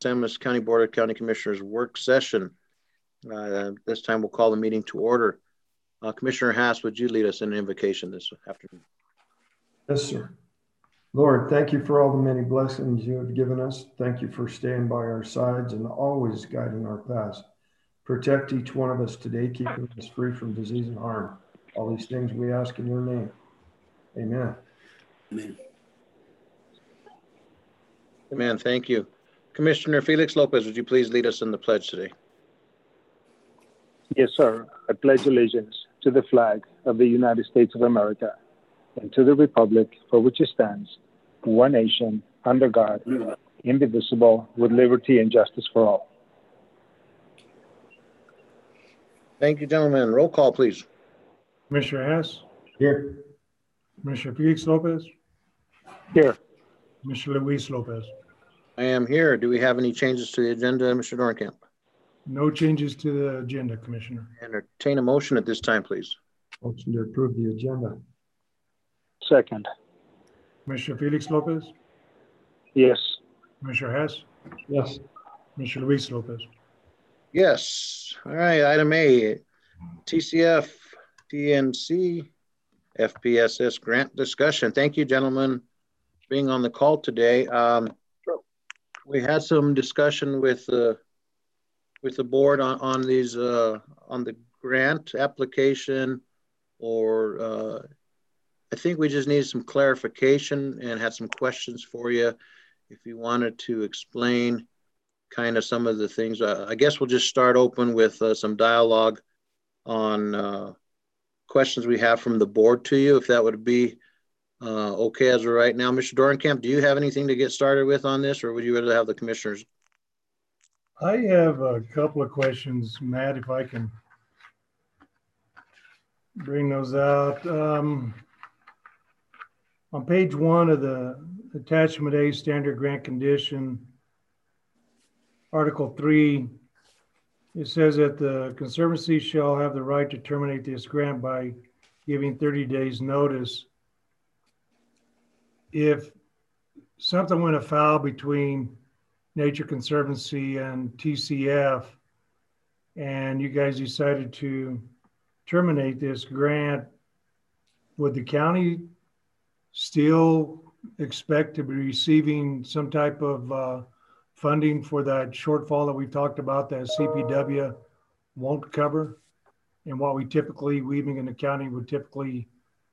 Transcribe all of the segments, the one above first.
Emmaus County Board of County Commissioners work session. This time we'll call the meeting to order. Commissioner Haas, would you lead us in an invocation this afternoon? Yes, sir. Lord, thank you for all the many blessings you have given us. Thank you for staying by our sides and always guiding our paths. Protect each one of us today, keeping us free from disease and harm. All these things we ask in your name. Amen. Amen. Amen. Thank you. Commissioner Felix Lopez, would you please lead us in the pledge today? Yes, sir. I pledge allegiance to the flag of the United States of America and to the republic for which it stands, one nation, under God, indivisible, with liberty and justice for all. Thank you, gentlemen. Roll call, please. Commissioner Hess? Here. Commissioner Felix Lopez? Here. Commissioner Luis Lopez? I am here. Do we have any changes to the agenda, Mr. Dornkamp? No changes to the agenda, Commissioner. Entertain a motion at this time, please. Motion to approve the agenda. Second. Commissioner Felix Lopez? Yes. Commissioner Hess? Yes. Commissioner Luis Lopez? Yes. All right. Item A, TCF, TNC, FPSS grant discussion. Thank you, gentlemen, for being on the call today. We had some discussion with the board on these on the grant application, or I think we just needed some clarification and had some questions for you. If you wanted to explain kind of some of the things, I guess we'll just start open with some dialogue on questions we have from the board to you, if that would be okay as of right now. Mr. Dornkamp, do you have anything to get started with on this, or would you rather have the commissioners? I have a couple of questions, Matt, if I can bring those out. On page 1 of the attachment A standard grant condition, Article 3, it says that the Conservancy shall have the right to terminate this grant by giving 30 days notice. If something went afoul between Nature Conservancy and TCF, and you guys decided to terminate this grant, would the county still expect to be receiving some type of funding for that shortfall that we talked about that CPW won't cover, and what we in the county would typically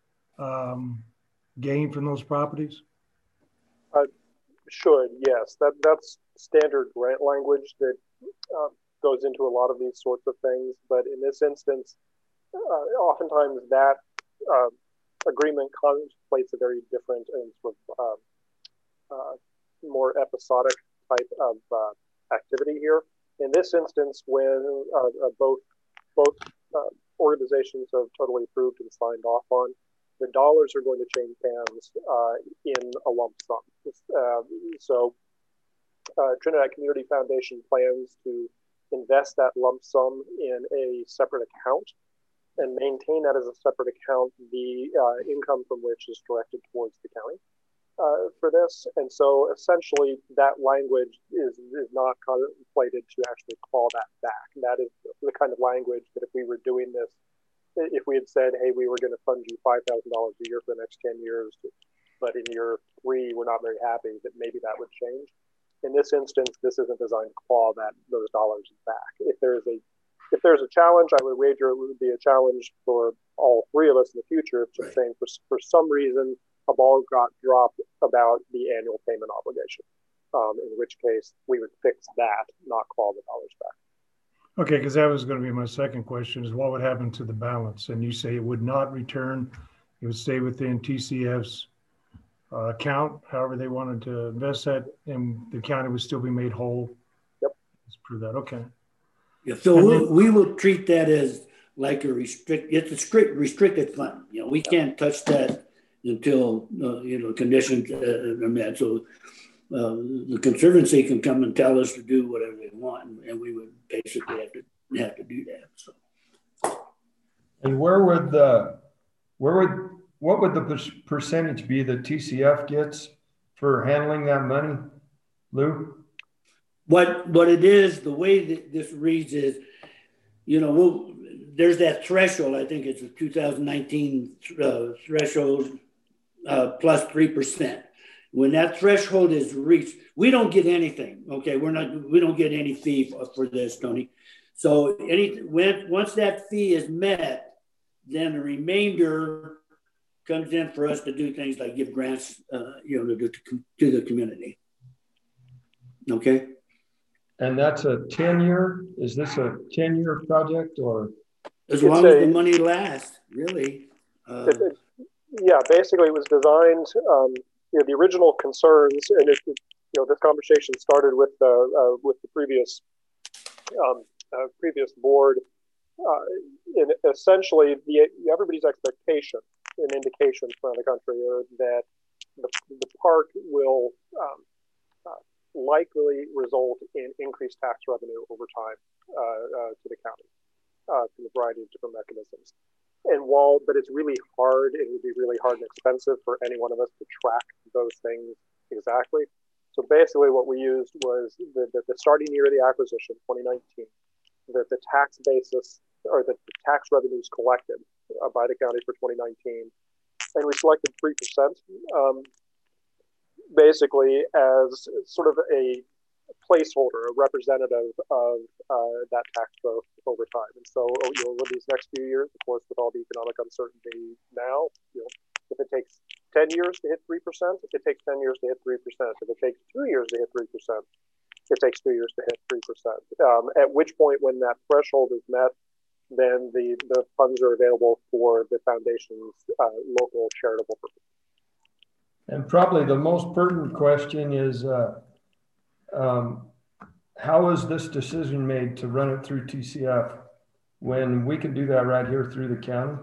gain from those properties? Should, yes. That's standard grant language that goes into a lot of these sorts of things. But in this instance, oftentimes that agreement contemplates a very different and sort of more episodic type of activity here. In this instance, when both organizations have totally approved and signed off on, the dollars are going to change hands in a lump sum. So Trinidad Community Foundation plans to invest that lump sum in a separate account and maintain that as a separate account, the income from which is directed towards the county for this. And so essentially that language is not contemplated to actually claw that back. That is the kind of language that if we were doing this, if we had said, hey, we were going to fund you $5,000 a year for the next 10 years, but in year 3, we're not very happy, that maybe that would change. In this instance, this isn't designed to claw those dollars back. If there's a challenge, I would wager it would be a challenge for all 3 of us in the future, just saying for some reason, a ball got dropped about the annual payment obligation, in which case we would fix that, not claw the dollars back. Okay, because that was going to be my second question, is what would happen to the balance? And you say it would not return, it would stay within TCF's account, however they wanted to invest that, and the county would still be made whole. Yep. Let's prove that, okay. Yeah, so we will treat that as like it's a strict restricted fund. We can't touch that until, conditions are met. So the Conservancy can come and tell us to do whatever they want, and we would basically have to do that. So, and what would the percentage be that TCF gets for handling that money, Lou? What it is, the way that this reads is, there's that threshold. I think it's a 2019 threshold plus 3%. When that threshold is reached, we don't get anything. Okay, we don't get any fee for this, Tony. So once that fee is met, then the remainder comes in for us to do things like give grants, to the community. Okay. And that's a 10-year. Is this a 10-year project or? As long as the money lasts, really. Yeah, basically it was designed. The original concerns, and this conversation started with the previous board. And essentially, everybody's expectation and indications around the country are that the park will likely result in increased tax revenue over time to the county through a variety of different mechanisms. And but it's really hard, it would be really hard and expensive for any one of us to track those things exactly. So basically what we used was the starting year of the acquisition, 2019, that the tax basis or the tax revenues collected by the county for 2019. And we selected 3%. Basically as sort of a placeholder, a representative of that tax growth over time. And so, over these next few years, of course, with all the economic uncertainty now, if it takes 10 years to hit 3%, it takes 10 years to hit 3%. If it takes 2 years to hit 3%, it takes 2 years to hit 3%. At which point, when that threshold is met, then the funds are available for the foundation's local charitable purposes. And probably the most pertinent question is, how is this decision made to run it through TCF when we can do that right here through the county?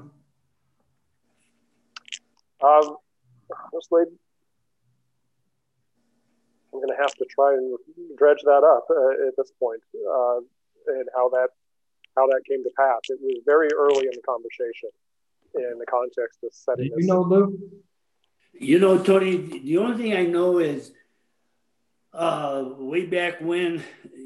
Honestly, I'm going to have to try and dredge that up at this point, and how that came to pass. It was very early in the conversation, in the context of setting. Do you know, Lou? Tony, the only thing I know is way back when,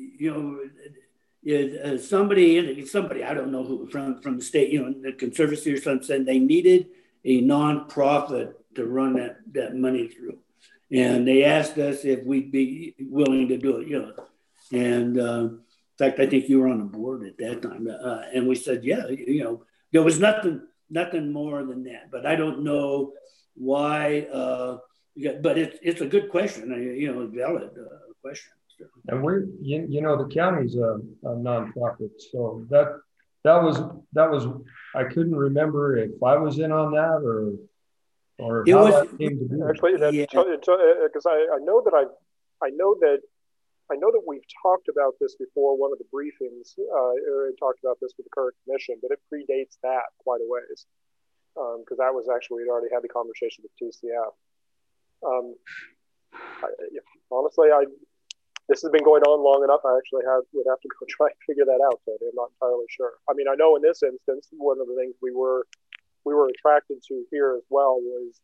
somebody, I don't know who, from the state, the Conservancy or something, said they needed a nonprofit to run that money through. And they asked us if we'd be willing to do it, And in fact, I think you were on the board at that time. And we said, yeah, there was nothing more than that. But I don't know why, but it's a good question, a valid question. And the county's a nonprofit, so that was I couldn't remember if I was in on that or how that came to be. Actually, because I know that we've talked about this before. One of the briefings talked about this with the current commission, but it predates that quite a ways. Because that was actually, we'd already had the conversation with TCF. Honestly, this has been going on long enough. I actually would have to go try and figure that out. So I'm not entirely sure. I mean, I know in this instance, one of the things we were attracted to here as well was,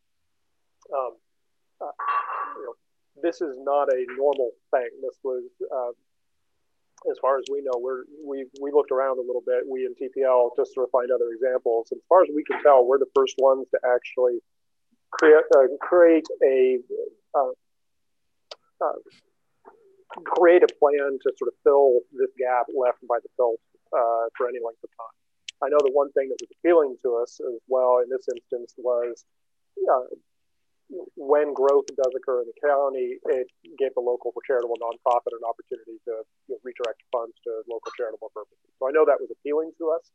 this is not a normal thing. This was, as far as we know, we looked around a little bit, we in TPL, just to find other examples. And as far as we can tell, we're the first ones to actually create a plan to sort of fill this gap left by the Filt for any length of time. I know the one thing that was appealing to us as well in this instance was when growth does occur in the county, it gave the local charitable nonprofit an opportunity to redirect funds to local charitable purposes. So I know that was appealing to us.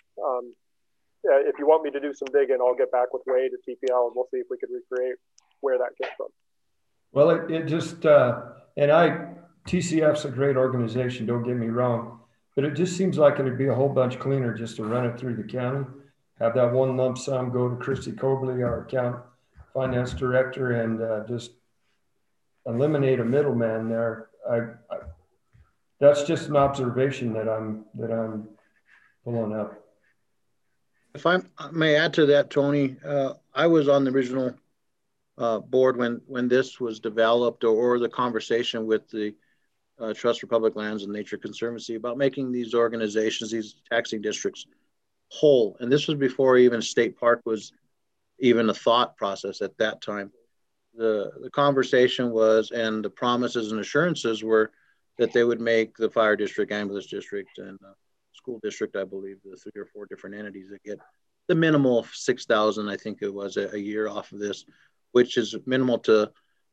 If you want me to do some digging, I'll get back with Wade at TPL and we'll see if we could recreate where that came from. Well, it just, TCF's a great organization, don't get me wrong, but it just seems like it'd be a whole bunch cleaner just to run it through the county, have that one lump sum go to Christy Cobley, our finance director, and just eliminate a middleman there. That's just an observation that I'm pulling up. If I may add to that, Tony, I was on the original board when this was developed, or the conversation with the Trust for Public Lands and Nature Conservancy about making these organizations, these taxing districts, whole. And this was before even state park was even a thought process at that time. The conversation was, and the promises and assurances were that they would make the fire district, ambulance district, and school district, I believe, the 3 or 4 different entities that get the minimal of 6,000, I think it was a year off of this, which is minimal to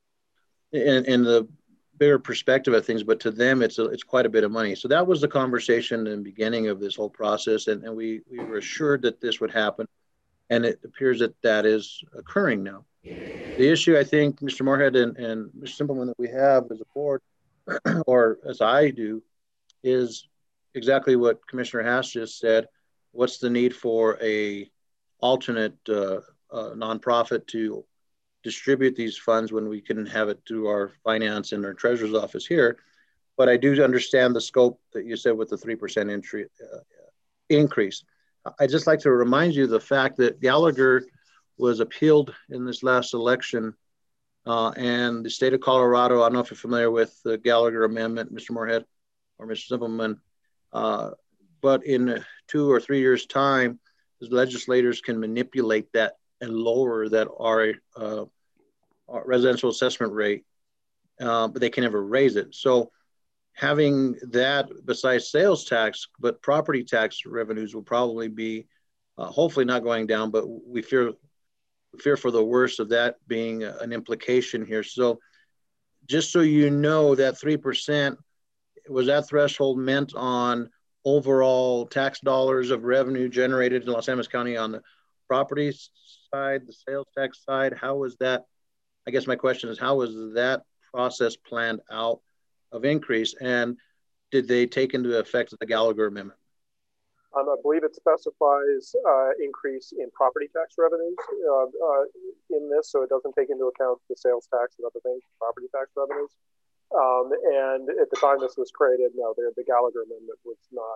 in the bigger perspective of things, but to them, it's quite a bit of money. So that was the conversation in the beginning of this whole process. And we were assured that this would happen. And it appears that that is occurring now. The issue, I think, Mr. Moorhead and Mr. Simpleman, that we have as a board, or as I do, is exactly what Commissioner Haas just said. What's the need for a alternate nonprofit to distribute these funds when we can have it through our finance and our treasurer's office here? But I do understand the scope that you said with the 3% increase. I'd just like to remind you the fact that Gallagher was appealed in this last election, and the state of Colorado, I don't know if you're familiar with the Gallagher Amendment, Mr. Moorhead or Mr. Simpleman, but in 2 or 3 years' time, the legislators can manipulate that and lower that our residential assessment rate, but they can never raise it. So having that besides sales tax, but property tax revenues will probably be hopefully not going down, but we fear for the worst of that being an implication here. So just so you know, that 3%, was that threshold meant on overall tax dollars of revenue generated in Los Angeles County on the property side, the sales tax side? How was that? I guess my question is, how was that process planned out of increase, and did they take into effect the Gallagher Amendment? I believe it specifies increase in property tax revenues in this, so it doesn't take into account the sales tax and other things, property tax revenues. And at the time this was created, no, the Gallagher Amendment was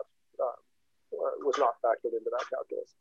not factored into that calculus.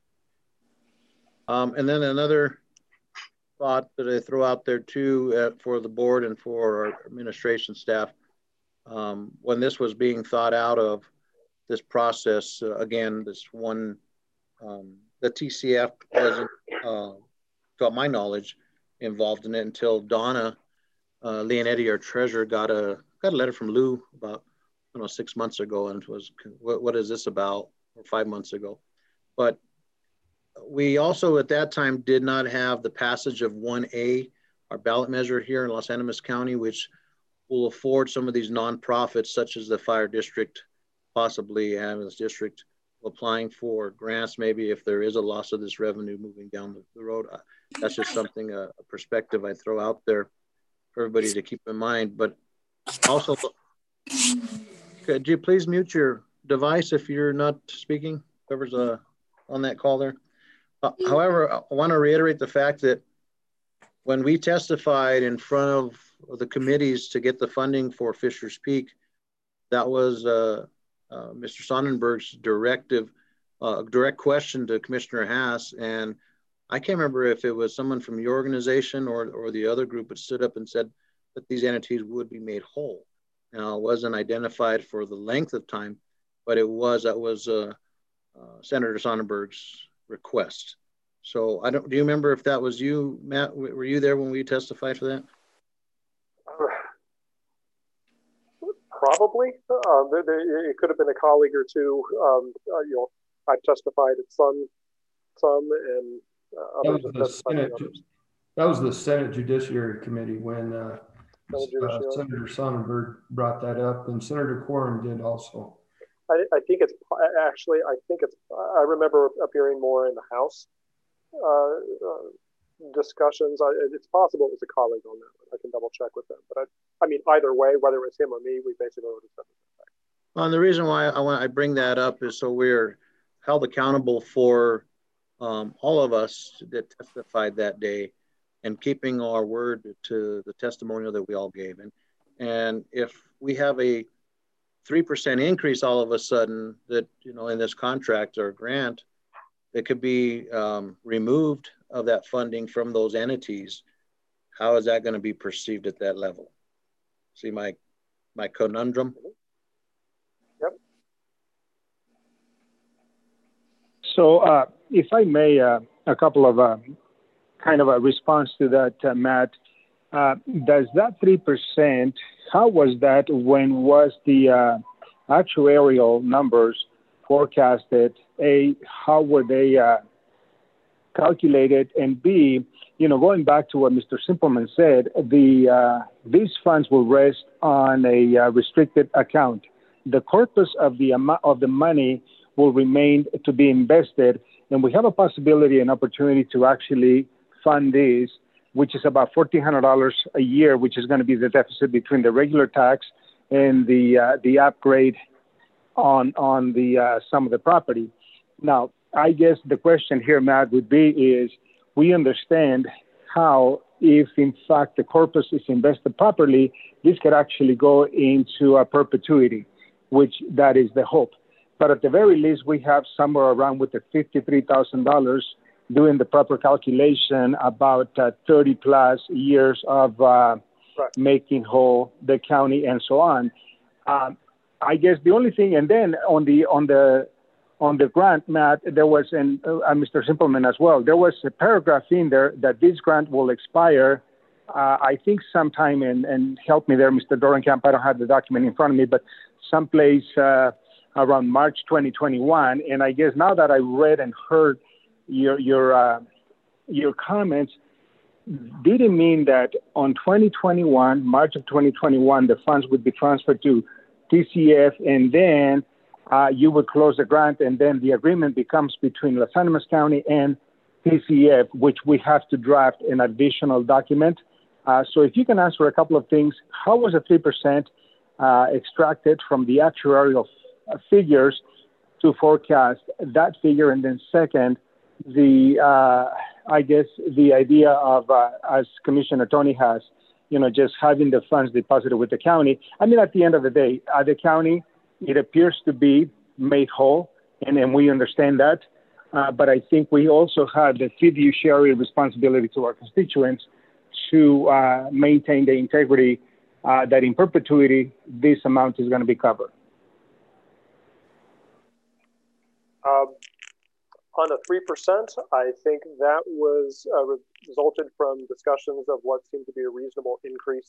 And then another thought that I throw out there too for the board and for our administration staff, when this was being thought out of this process, again, this one, the TCF wasn't, to my knowledge, involved in it until Donna Leonetti, our treasurer, got a letter from Lou about 6 months ago, and was, what is this about, or 5 months ago. But we also at that time did not have the passage of 1A, our ballot measure here in Los Angeles County, which will afford some of these nonprofits, such as the fire district, possibly ambulance district, applying for grants, maybe if there is a loss of this revenue moving down the road. That's just something, a perspective I throw out there for everybody to keep in mind. But also, could you please mute your device if you're not speaking, whoever's on that call there? However, I want to reiterate the fact that when we testified in front of the committees to get the funding for Fisher's Peak, that was Mr. Sonnenberg's direct question to Commissioner Haas. And I can't remember if it was someone from your organization or the other group that stood up and said that these entities would be made whole. Now, it wasn't identified for the length of time, but that was Senator Sonnenberg's request. So do you remember if that was you, Matt? Were you there when we testified for that? Probably. It could have been a colleague or two. I've testified at some and others have testified at others. That was the Senate Judiciary Committee when Senator Sonnenberg brought that up, and Senator Corrin did also. I think it's actually, I remember appearing more in the House discussions. It's possible it was a colleague on that one. I can double check with them. But I mean, either way, whether it was him or me, we basically would have done it. Well, and the reason why I bring that up is so we're held accountable for all of us that testified that day and keeping our word to the testimonial that we all gave. And if we have a 3% increase all of a sudden that, in this contract or grant, that could be removed of that funding from those entities, how is that going to be perceived at that level? See my my conundrum. Yep. So if I may, a couple of kind of a response to that, Matt. Does that 3%, how was that when was the actuarial numbers forecasted? A, how were they calculated? And B, going back to what Mr. Simpleman said, these funds will rest on a restricted account. The corpus of the amount of the money will remain to be invested, and we have a possibility and opportunity to actually fund these, which is about $1,400 a year, which is going to be the deficit between the regular tax and the upgrade on the sum of the property. Now, I guess the question here, Matt, would be is we understand how, if in fact the corpus is invested properly, this could actually go into a perpetuity, which that is the hope. But at the very least, we have somewhere around with the $53,000 doing the proper calculation about 30 plus years of making whole the county and so on. I guess the only thing, and then on the grant, Matt, there was, and Mr. Simpleman as well, there was a paragraph in there that this grant will expire, I think sometime, and help me there, Mr. Dorenkamp, I don't have the document in front of me, but someplace around March 2021. And I guess now that I read and heard your comments, didn't mean that on 2021, March of 2021, the funds would be transferred to TCF, and then you would close the grant, and then the agreement becomes between Las Animas County and TCF, which we have to draft an additional document. So if you can answer a couple of things, how was the 3% extracted from the actuarial figures to forecast that figure? And then second, I guess the idea of, as Commissioner Tony has, just having the funds deposited with the county. I mean, at the end of the day, the county, it appears to be made whole, and we understand that. But I think we also have the fiduciary responsibility to our constituents to maintain the integrity that in perpetuity, this amount is going to be covered. On the 3%, I think that was resulted from discussions of what seemed to be a reasonable increase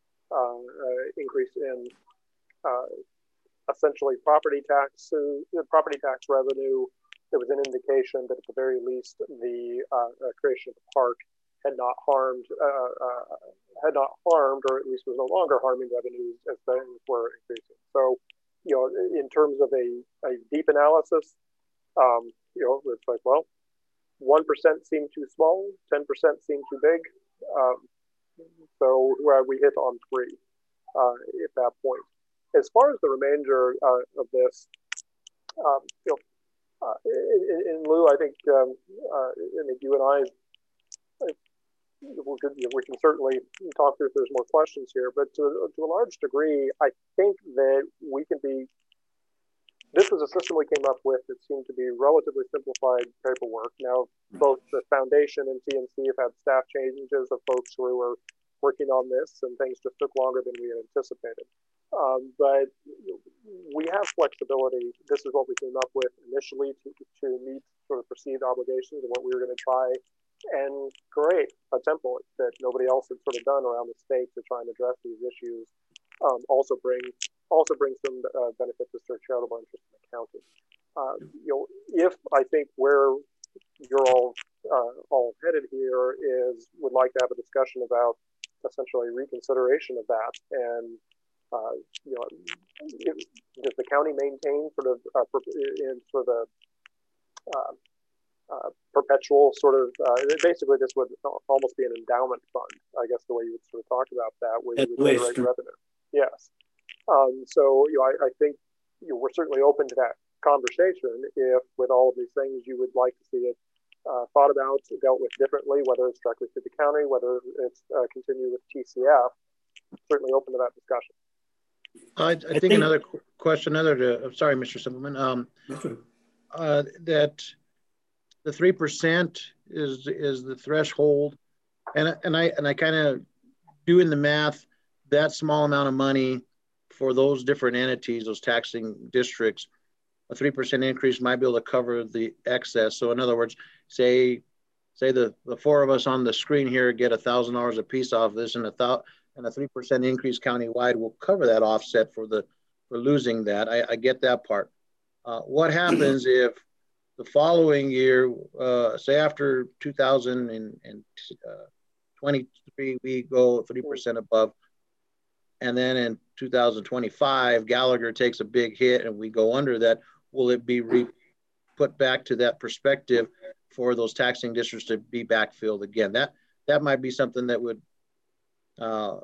in essentially property tax revenue. There was an indication that at the very least the creation of the park had not harmed, or at least was no longer harming revenues as things were increasing. So, in terms of a deep analysis, it's like, well, 1% seemed too small, 10% seemed too big. So we hit on 3 at that point. As far as the remainder of this, in Lou, I think you and I, we can certainly talk through if there's more questions here, but to a large degree, I think that we can be. This was a system we came up with that seemed to be relatively simplified paperwork. Now, both the foundation and TNC have had staff changes of folks who were working on this, and things just took longer than we had anticipated. But we have flexibility. This is what we came up with initially to meet sort of perceived obligations and what we were going to try and create a template that nobody else had sort of done around the state to try and address these issues. Also bring some benefit to sort of charitable interest in the county. If I think where you're all headed here is would like to have a discussion about essentially reconsideration of that, and does the county maintain sort of in sort of perpetual sort of basically this would almost be an endowment fund, I guess the way you would sort of talk about that, where you would generate revenue. Yes. So I think we're certainly open to that conversation if with all of these things you would like to see it thought about, dealt with differently, whether it's directly through the county, whether it's continue with TCF. Certainly open to that discussion. I think another question, sorry, Mr. Simpleman, that the 3% is the threshold, and I kind of doing the math, that small amount of money for those different entities, those taxing districts, a 3% increase might be able to cover the excess. So in other words, say the four of us on the screen here get $1,000 a piece off this, and a 3% increase countywide will cover that offset for losing that. I get that part. What happens if the following year, say after 2023, we go 3% above, and then in 2025, Gallagher takes a big hit and we go under that? Will it be put back to that perspective for those taxing districts to be backfilled again? That might be something that would, for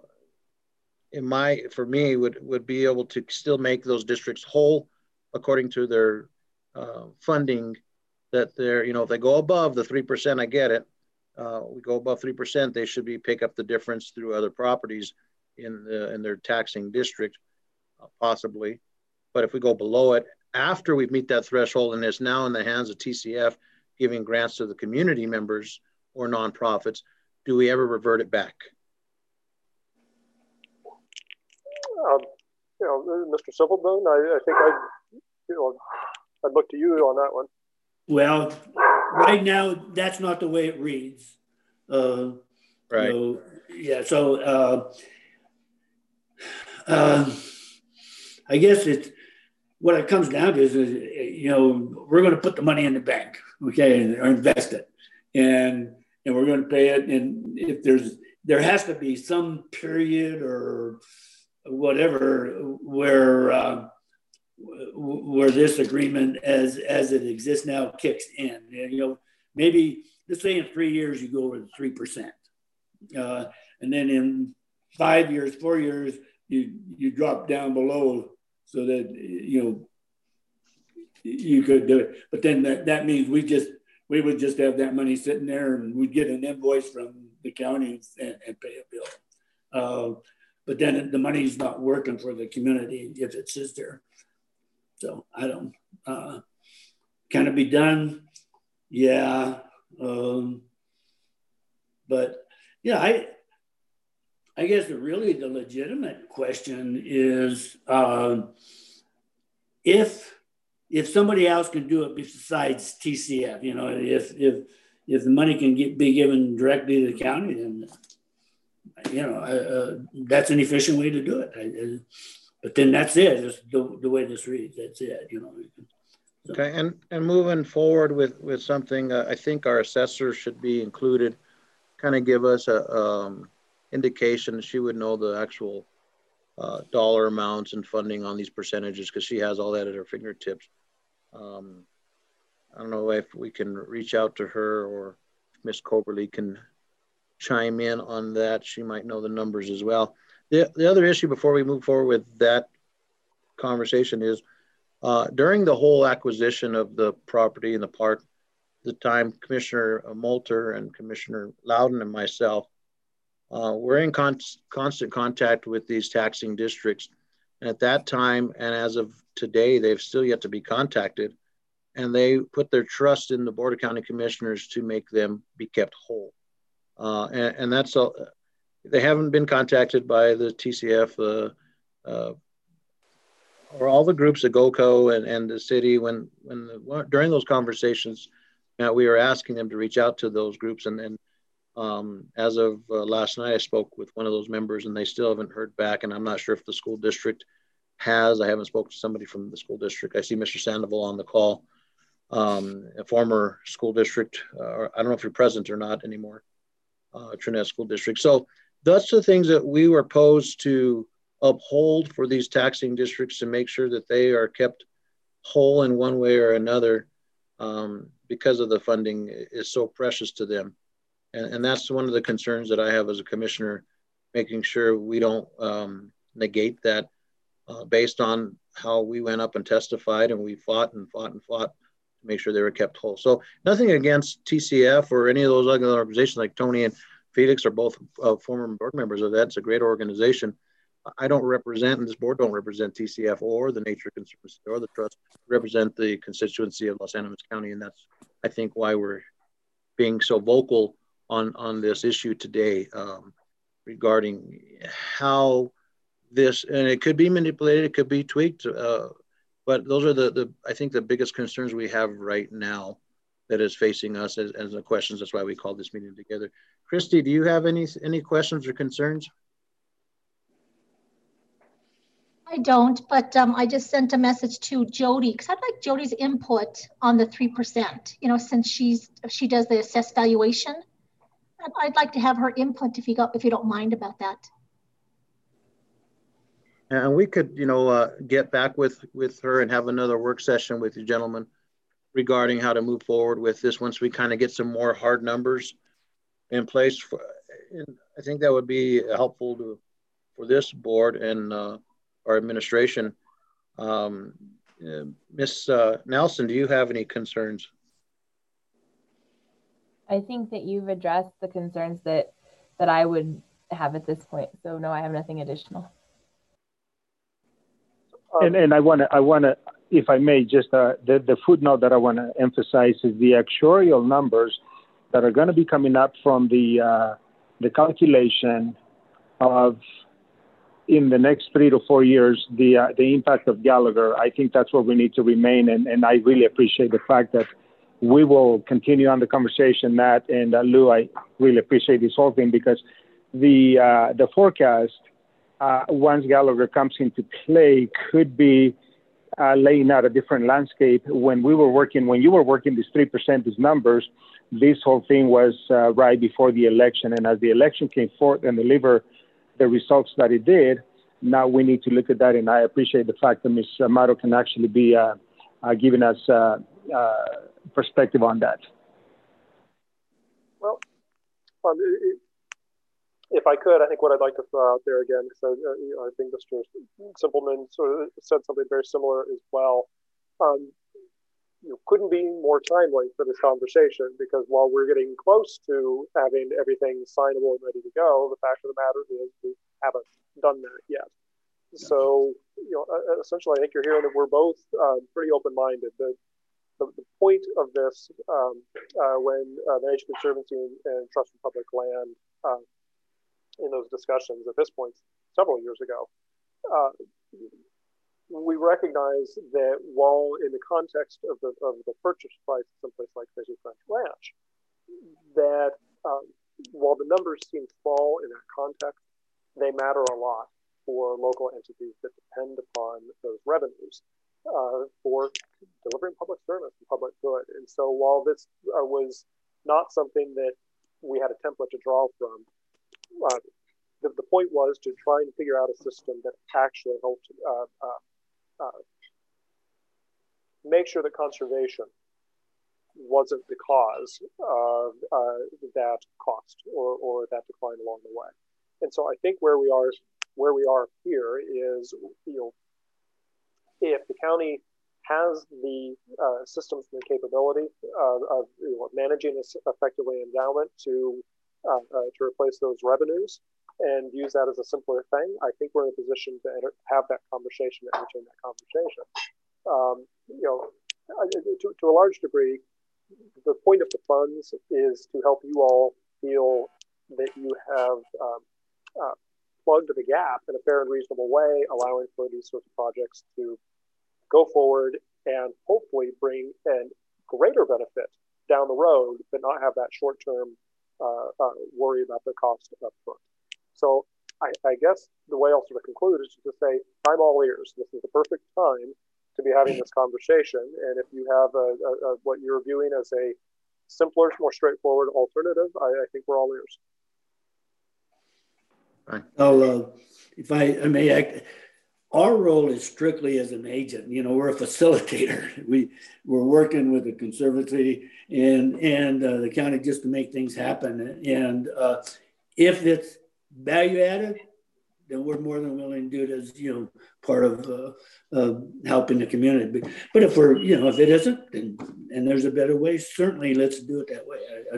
me, would be able to still make those districts whole according to their funding. That they're, if they go above the 3%, I get it. We go above 3%, they should pick up the difference through other properties in their taxing district, possibly. But if we go below it, after we meet that threshold and it's now in the hands of TCF giving grants to the community members or nonprofits, do we ever revert it back? Mr. Silverboom, I think I'd look to you on that one. Well, right now, that's not the way it reads. Right. So I guess what it comes down to is we're going to put the money in the bank, okay, or invest it, and we're going to pay it. And if there has to be some period or whatever where this agreement as it exists now kicks in. Maybe let's say in 3 years you go over the 3%, and then in 4 years you drop down below so that you could do it. But then that means we would just have that money sitting there, and we'd get an invoice from the county and pay a bill. But then the money's not working for the community if it sits there. So I don't. Can it be done? Yeah. But yeah, I guess really the legitimate question is if somebody else can do it besides TCF, if the money can be given directly to the county, then that's an efficient way to do it. But then that's it. It's the way this reads. That's it. So. Okay, and moving forward with something, I think our assessor should be included. Kind of give us a indication. She would know the actual dollar amounts and funding on these percentages because she has all that at her fingertips. I don't know if we can reach out to her or Ms. Coberly can chime in on that. She might know the numbers as well. The other issue before we move forward with that conversation is during the whole acquisition of the property in the park, the time Commissioner Moulter and Commissioner Loudon and myself were in constant contact with these taxing districts. And at that time, and as of today, they've still yet to be contacted. And they put their trust in the Board of County Commissioners to make them be kept whole. And that's they haven't been contacted by the TCF or all the groups, the GOCO and the city. During those conversations, we were asking them to reach out to those groups. And as of last night, I spoke with one of those members, and they still haven't heard back. And I'm not sure if the school district has. I haven't spoken to somebody from the school district. I see Mr. Sandoval on the call, a former school district. I don't know if you're present or not anymore. Trinidad School District. So that's the things that we were posed to uphold for these taxing districts to make sure that they are kept whole in one way or another because of the funding is so precious to them. And that's one of the concerns that I have as a commissioner, making sure we don't negate that based on how we went up and testified and we fought to make sure they were kept whole. So nothing against TCF or any of those other organizations like Tony and Felix are both former board members of that. It's a great organization. I don't represent, and this board don't represent TCF or the Nature Conservancy or the Trust, represent the constituency of Los Animas County. And that's, I think, why we're being so vocal on this issue today regarding how this, and it could be manipulated, it could be tweaked, but those are I think the biggest concerns we have right now that is facing us as the questions. That's why we called this meeting together. Christy, do you have any questions or concerns? I don't, but I just sent a message to Jody because I'd like Jody's input on the 3%. You know, since she does the assessed valuation, I'd like to have her input if you don't mind about that. And we could, you know, get back with her and have another work session with you gentlemen regarding how to move forward with this once we kind of get some more hard numbers in place. And I think that would be helpful for this board and our administration. Ms. Nelson, do you have any concerns? I think that you've addressed the concerns that I would have at this point. So no, I have nothing additional. And I want to, if I may, just the footnote that I want to emphasize is the actuarial numbers that are going to be coming up from the calculation of, in the next 3 to 4 years, the impact of Gallagher. I think that's where we need to remain, and I really appreciate the fact that we will continue on the conversation, Matt and Lou. I really appreciate this whole thing because the forecast, once Gallagher comes into play, could be laying out a different landscape. When you were working these 3%, these numbers, this whole thing was right before the election. And as the election came forth and delivered the results that it did, now we need to look at that. And I appreciate the fact that Ms. Amaro can actually be giving us perspective on that. Well, if I could, I think what I'd like to throw out there again, because I think Mr. Simpleman sort of said something very similar as well. Couldn't be more timely for this conversation, because while we're getting close to having everything signable and ready to go, the fact of the matter is we haven't done that yet. So, essentially, I think you're hearing that we're both pretty open-minded. The point of this, when the Nature Conservancy and Trust for Public Land, in those discussions at this point, several years ago, we recognize that while in the context of the purchase price of someplace like Fisher French Ranch, that while the numbers seem small in that context, they matter a lot for local entities that depend upon those revenues for delivering public service and public good. And so while this was not something that we had a template to draw from, the point was to try and figure out a system that actually helped make sure that conservation wasn't the cause of that cost or that decline along the way. And so I think where we are here is, if the county has the systems and the capability of managing this effectively endowment to replace those revenues and use that as a simpler thing, I think we're in a position to have that conversation, to entertain that conversation. To a large degree, the point of the funds is to help you all feel that you have plugged the gap in a fair and reasonable way, allowing for these sorts of projects to go forward and hopefully bring a greater benefit down the road, but not have that short-term worry about the cost up front. So I guess the way I'll sort of conclude is to say, I'm all ears. This is the perfect time to be having this conversation. And if you have what you're viewing as a simpler, more straightforward alternative, I think we're all ears. If I may, our role is strictly as an agent. We're a facilitator. We're working with the Conservancy and the county just to make things happen. And if it's value added, then we're more than willing to do it as part of helping the community. But if if it isn't, then and there's a better way, certainly let's do it that way.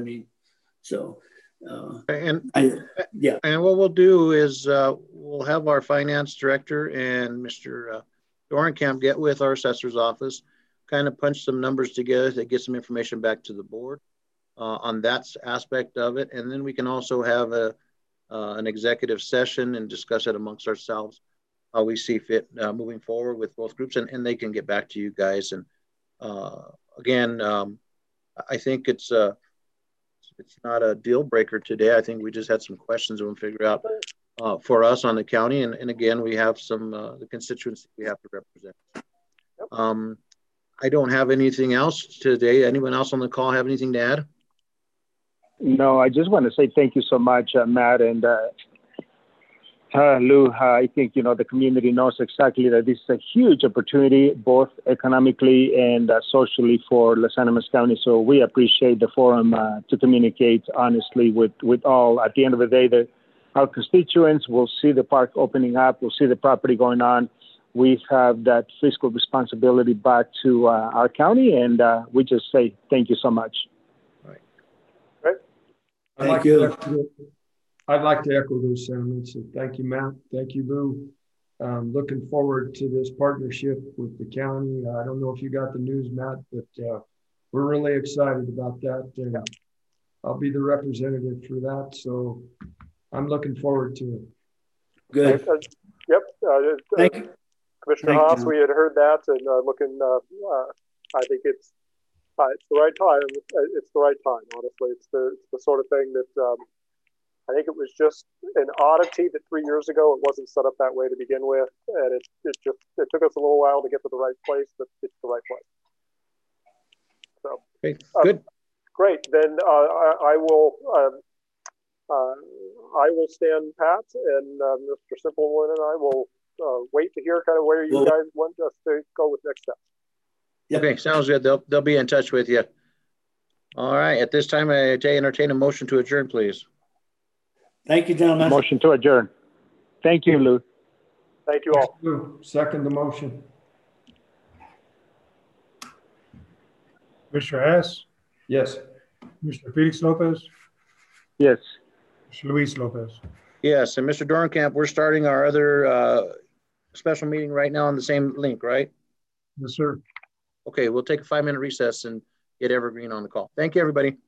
And what we'll do is we'll have our finance director and Mr. Dorenkamp get with our assessor's office, kind of punch some numbers together to get some information back to the board on that aspect of it. And then we can also have an executive session and discuss it amongst ourselves how we see fit moving forward with both groups, and they can get back to you guys. And again, I think it's not a deal breaker today. I think we just had some questions and we'll figure out for us on the county. And again, we have some the constituency we have to represent. I don't have anything else today. Anyone else on the call have anything to add? No, I just want to say thank you so much, Matt and Lou. I think, the community knows exactly that this is a huge opportunity, both economically and socially for Las Animas County. So we appreciate the forum to communicate honestly with all. At the end of the day, our constituents will see the park opening up, will see the property going on. We have that fiscal responsibility back to our county, and we just say thank you so much. Right. Great. Thank you. I'd like to echo those sentiments. And thank you, Matt. Thank you, Lou. Looking forward to this partnership with the county. I don't know if you got the news, Matt, but we're really excited about that. And I'll be the representative for that. So I'm looking forward to it. Good. Yep. Thank you. Commissioner Haas, we had heard that, and looking. I think it's the right time. It's the right time. Honestly, it's the sort of thing that I think it was just an oddity that 3 years ago it wasn't set up that way to begin with, and it took us a little while to get to the right place, but it's the right place. So okay, good. Great. Then I will stand pat, and Mr. Simplewood and I will wait to hear kind of where you guys want us to go with next steps. Yep. Okay, sounds good. They'll be in touch with you. All right. At this time, I entertain a motion to adjourn, please. Thank you, gentlemen. Motion to adjourn. Thank you, Lou. Thank you all. Second the motion. Mr. Hess, Yes. Mr. Felix Lopez, Yes. Mr. Luis Lopez. Yes, and Mr. Dornkamp, we're starting our other special meeting right now on the same link, right? Yes, sir. Okay, we'll take a 5-minute recess and get Evergreen on the call. Thank you, everybody.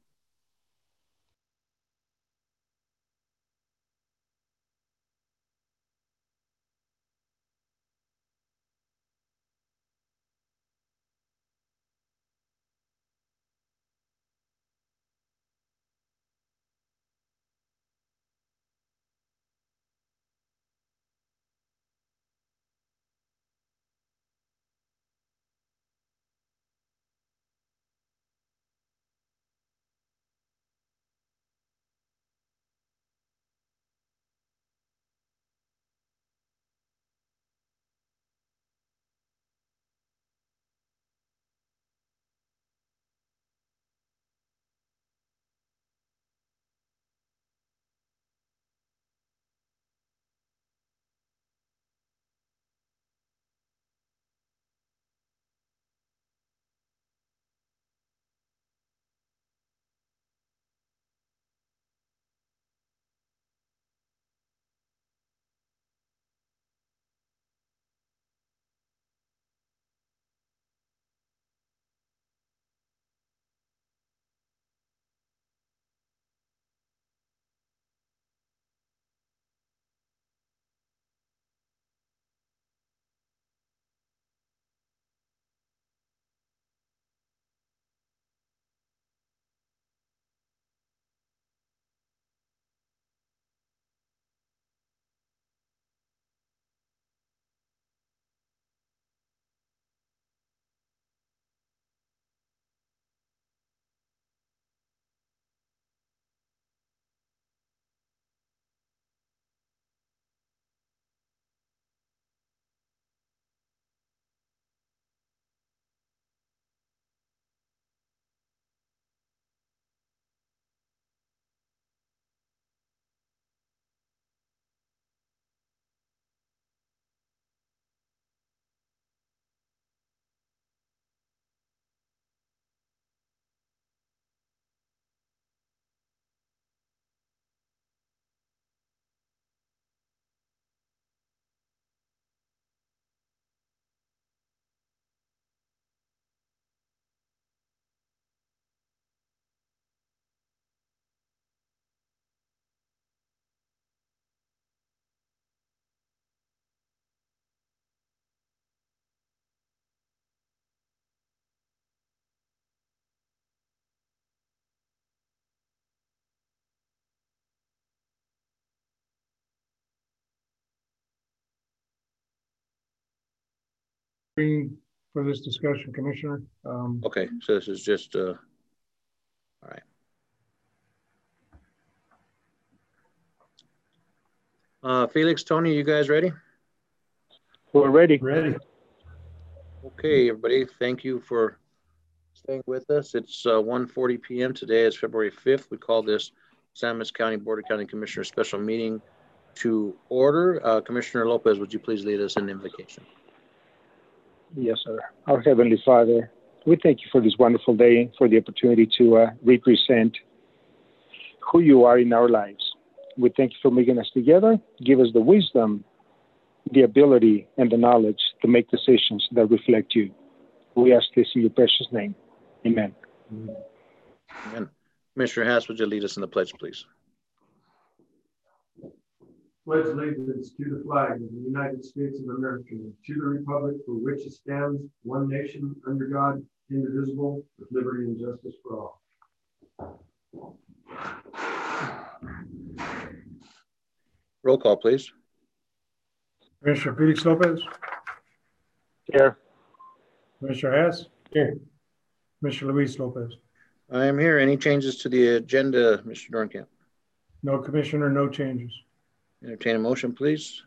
for this discussion, Commissioner. Okay, so this is just, all right. Felix, Tony, you guys ready? We're ready. Ready. Okay, everybody, thank you for staying with us. It's 1:40 p.m. Today is February 5th. We call this San Luis County Board of County Commissioners special meeting to order. Commissioner Lopez, would you please lead us in invocation? Yes, sir. Our Heavenly Father, we thank you for this wonderful day, for the opportunity to represent who you are in our lives. We thank you for making us together. Give us the wisdom, the ability, and the knowledge to make decisions that reflect you. We ask this in your precious name. Amen. Amen. Commissioner Haas, would you lead us in the pledge, please? Pledge allegiance to the flag of the United States of America, to the republic for which it stands, one nation, under God, indivisible, with liberty and justice for all. Roll call, please. Commissioner Felix Lopez. Here. Commissioner Haas. Here. Commissioner Luis Lopez. I am here. Any changes to the agenda, Mr. Dornkamp? No, Commissioner, no changes. Entertain a motion, please.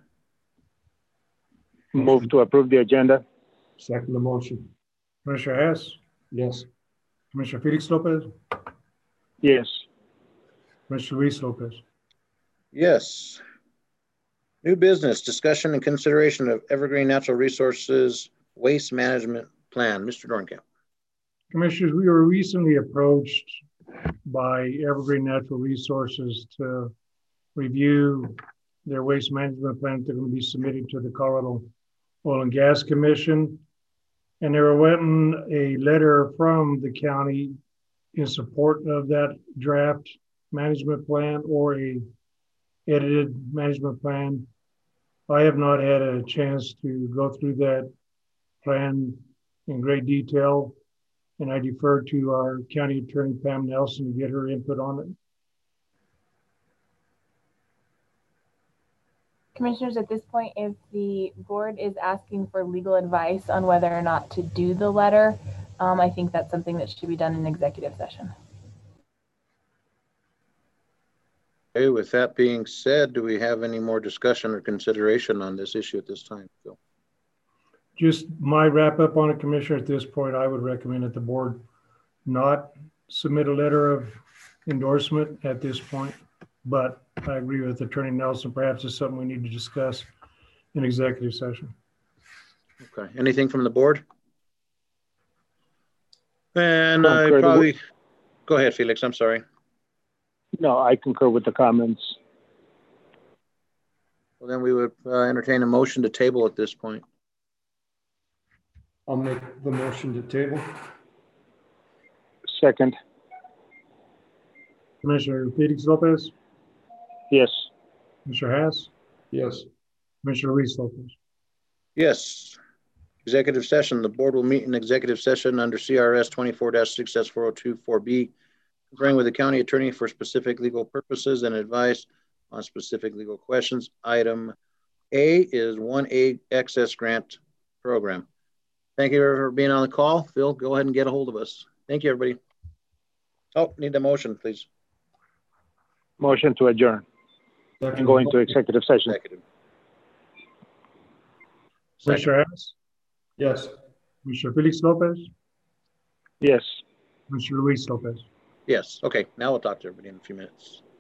Move to approve the agenda. Second the motion. Commissioner Haas. Yes. Commissioner Felix Lopez. Yes. Commissioner Luis Lopez. Yes. New business, discussion and consideration of Evergreen Natural Resources Waste Management Plan. Mr. Dornkamp. Commissioners, we were recently approached by Evergreen Natural Resources to review their waste management plan they're going to be submitting to the Colorado Oil and Gas Commission. And they were wanting a letter from the county in support of that draft management plan or a edited management plan. I have not had a chance to go through that plan in great detail, and I defer to our county attorney, Pam Nelson, to get her input on it. Commissioners, at this point, if the board is asking for legal advice on whether or not to do the letter, I think that's something that should be done in executive session. Okay, with that being said, do we have any more discussion or consideration on this issue at this time, Phil? Just my wrap up on it, Commissioner, at this point, I would recommend that the board not submit a letter of endorsement at this point, but I agree with Attorney Nelson. Perhaps it's something we need to discuss in executive session. Okay, anything from the board? And I probably, go ahead, Felix, I'm sorry. No, I concur with the comments. Well, then we would entertain a motion to table at this point. I'll make the motion to table. Second. Commissioner Felix Lopez. Yes. Commissioner Haas. Yes. Commissioner Luis Lopez. Yes. Executive session. The board will meet in executive session under CRS 24-6-402-4B, conferring with the county attorney for specific legal purposes and advice on specific legal questions. Item A is 1A excess grant program. Thank you for being on the call. Phil, go ahead and get a hold of us. Thank you, everybody. Oh, need a motion, please. Motion to adjourn and go into executive session. Commissioner Haas. Yes. Commissioner Felix Lopez. Yes. Commissioner Luis Lopez. Yes. Okay. Now we'll talk to everybody in a few minutes.